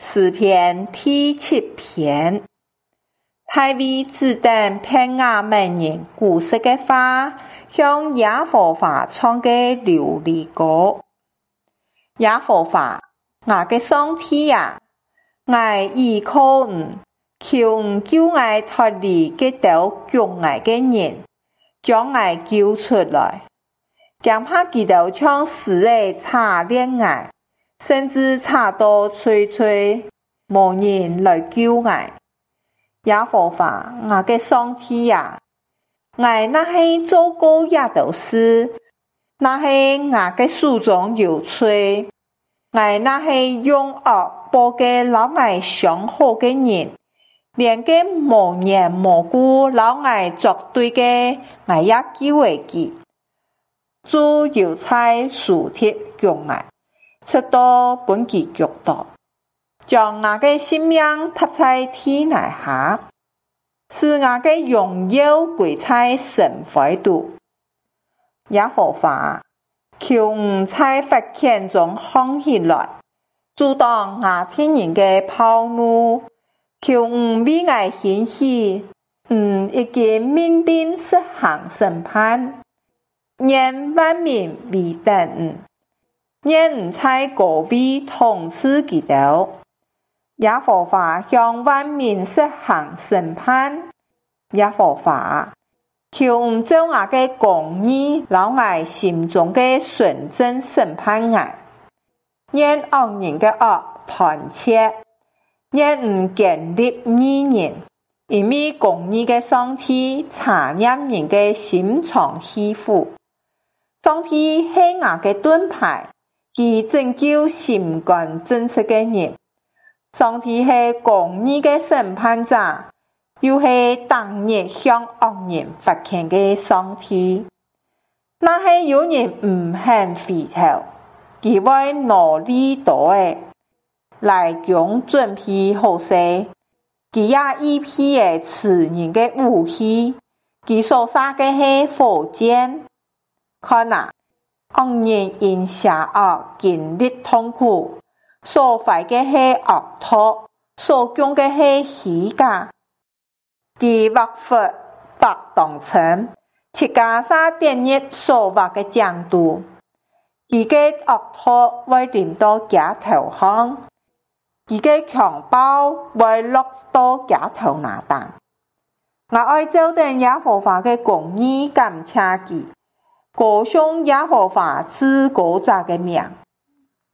诗篇第7篇，大卫指等骗雅悯人古实的话，向耶和华唱的流离歌。耶和华，我的上帝呀，我依靠你，求你救我脱离这道强爱的人，将我救出来。恐怕他们像死的查恋爱，甚至查到吹吹，无人来救我。耶和华，我的上帝呀，我那是做过一道事，那是我的手中有罪，我那是用恶报嘅老爱相好嘅人，连个无缘无故老爱作对嘅，我也救会记。主要在树铁强爱，直到本其脚道，将我的性命踏在天底下，使我的荣耀归在神怀度。耶和华，求你在发现中看起来，阻挡我天人的暴怒，求你为我兴起，已经命定实行审判。愿万民为等，愿在高位统治基督。耶和华向万民实行审判。耶和华，求你照我的公义，老我心中的纯正审判我。愿恶人的恶断绝，愿你建立义人，因为公义的上帝查验人的心肠喜福。上帝是我的盾牌，他拯救心肝正直的人。上帝是公义的审判者，又是当日向恶人发现的上帝。那是有人唔肯回頭，佢會努力多的來將準備好勢，佢也一批的刺人的武器，佢所殺的是火箭。看啊，惡人因邪惡經歷痛苦，所壞的是惡徒，所講的是虛假。佢劃罰白當成，切加沙點熱所劃的強度，佢嘅惡徒會臨到假頭項，佢嘅強暴會落到假頭那當。我愛照定耶和華嘅公義感謝佢，歌頌耶和華至高者嘅名。